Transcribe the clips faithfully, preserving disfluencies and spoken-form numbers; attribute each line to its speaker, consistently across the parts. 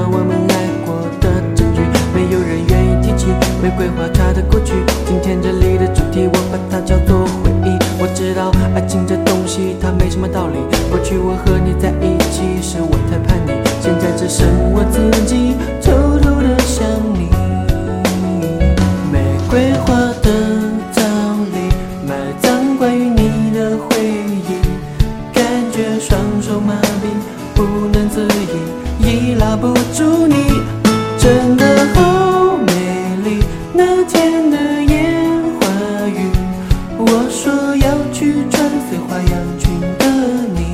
Speaker 1: 我们爱过的证据，没有人愿意提起玫瑰花它的过去。今天这里的主题我把它叫做回忆。我知道爱情这东西它没什么道理，过去我和你在一起时我太叛逆，现在只剩我自己偷偷的想你。玫瑰花的葬礼，埋葬关于你的回忆，感觉双手麻痹不能自已，已拉不住你，真的好美丽。那天的烟花雨，我说要去穿碎花洋裙的你。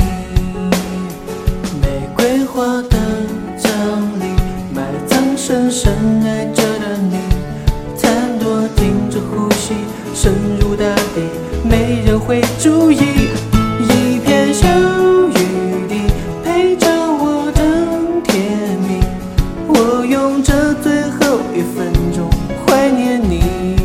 Speaker 1: 玫瑰花的葬礼，埋葬深深爱着的你，残朵停止呼吸，深入大地，没人会注意。一片小雨滴陪着我等天明，我用这最后一分钟怀念你。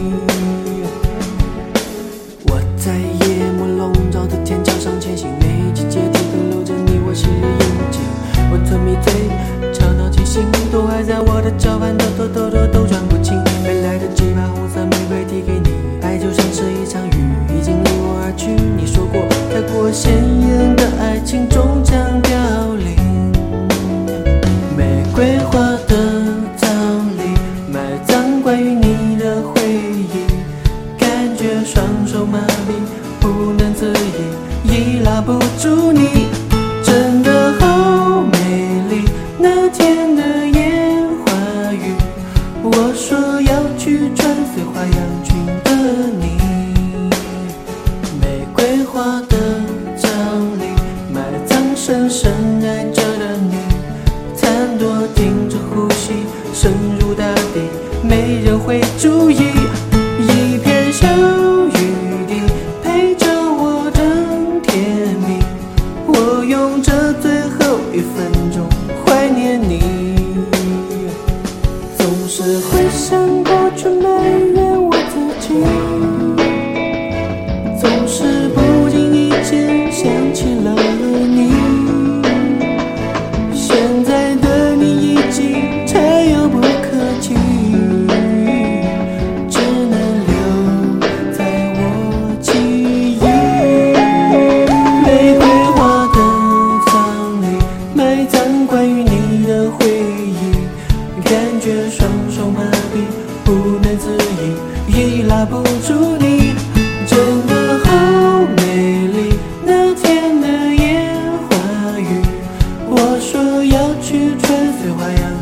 Speaker 1: 我在夜幕笼罩的天桥上前行，每一级阶梯都留着你我昔日眼睛。我吞迷醉，吵闹清醒，都还在我的脚畔，兜兜兜兜都转不清。没来得及把红色玫瑰递给你，爱就像是一场雨，已经离我而去。你说过，太过鲜艳的爱情终将凋零。玫瑰花的葬礼，埋葬关于你的回忆，感觉双手麻痹不能自已，已拉不住你，真的好美丽。那天的烟花雨，我说要去穿碎花洋裙的你。玫瑰花的葬礼，埋葬深深爱着的你，残朵停止呼吸，深入大地，没人会注意。一片小雨滴陪着我等天明，我用这最后一分钟怀念你。总是会想过去埋怨我自己，总是不经意间想起了你。现在的你已经太遥不可及，只能留在我记忆。玫瑰花的葬礼，埋葬关于你的回忆，感觉双手麻痹不能自已，已拉不住你，真的好美丽。那天的烟花雨，我说要去穿碎花洋